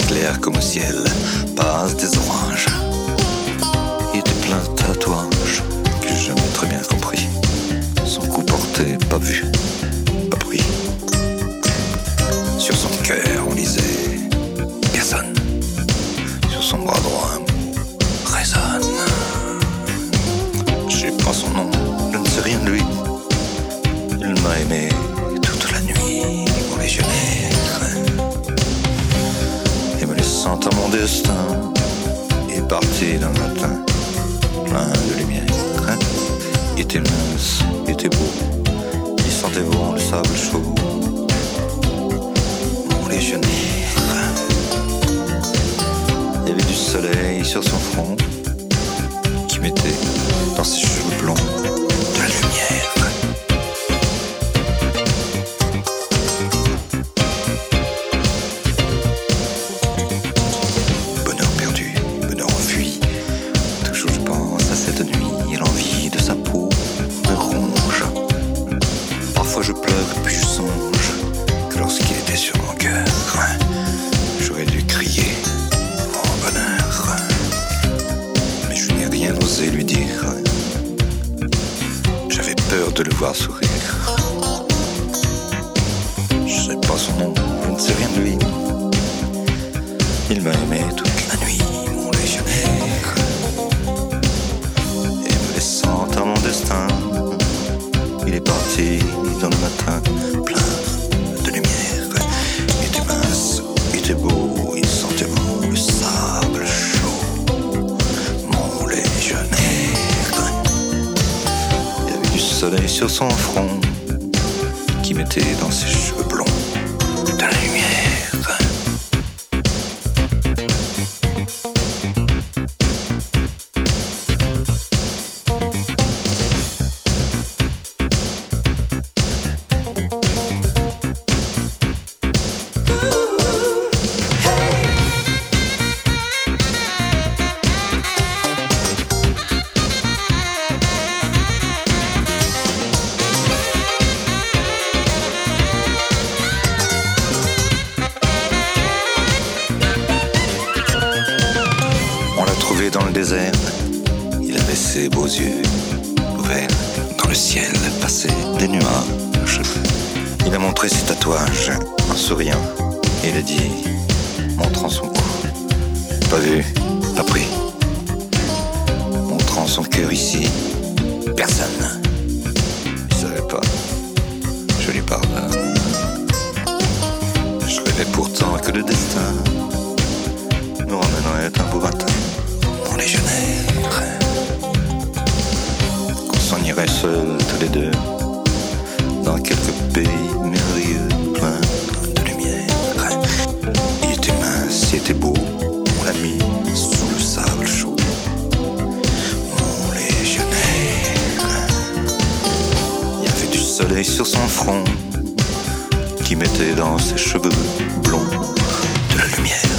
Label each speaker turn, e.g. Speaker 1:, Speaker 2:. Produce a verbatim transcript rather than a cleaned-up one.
Speaker 1: clair comme au ciel, passe des oranges. Il était plein de tatouages que j'ai jamais très bien compris. Son coup porté, pas vu, pas pris. Sur son cœur, on lisait personne. Sur son bras droit, un mot résonne. Je sais pas son nom, je ne sais rien de lui. Il m'a aimé toute la nuit, mon légionnaire. Et me laissant à mon destin, est parti dans le matin, plein de lumière. Il était mince, il était beau, il sentait bon le sable chaud. Mon légionnaire. Il y avait du soleil sur son front, qui mettait dans ses cheveux blonds de la lumière. Bonheur perdu, bonheur enfui. Toujours je pense à cette nuit et l'envie de sa peau me ronge. Parfois je pleure puis je songe que lorsqu'il était sur mon cœur, j'aurais dû crier mon bonheur. Mais je n'ai rien osé lui dire. J'avais peur de le voir sourire. Je sais pas son nom, je ne sais rien de lui. Il m'a aimé toute la nuit, mon légionnaire. Et me laissant à mon destin, il est parti dans le matin, plein de lumière. Il était mince, il était beau, il sentait bon le sable chaud. Mon légionnaire. Il y avait du soleil sur son front, qui mettait dans ses cheveux blonds de la lumière. Dans le désert, il avait ses beaux yeux ouverts. Dans le ciel passaient des nuages. Il a montré ses tatouages en souriant. Et il a dit, montrant son cou, pas vu, pas pris. Montrant son cœur ici, personne. Il savait pas, je lui pardonne. Je rêvais pourtant que le destin nous ramènerait un beau matin. Mon légionnaire, qu'on s'en irait seuls tous les deux dans quelques pays merveilleux, plein de lumière. Il était mince, il était beau, on l'a mis sous le sable chaud. Mon légionnaire. Il y avait du soleil sur son front, qui mettait dans ses cheveux blonds de la lumière.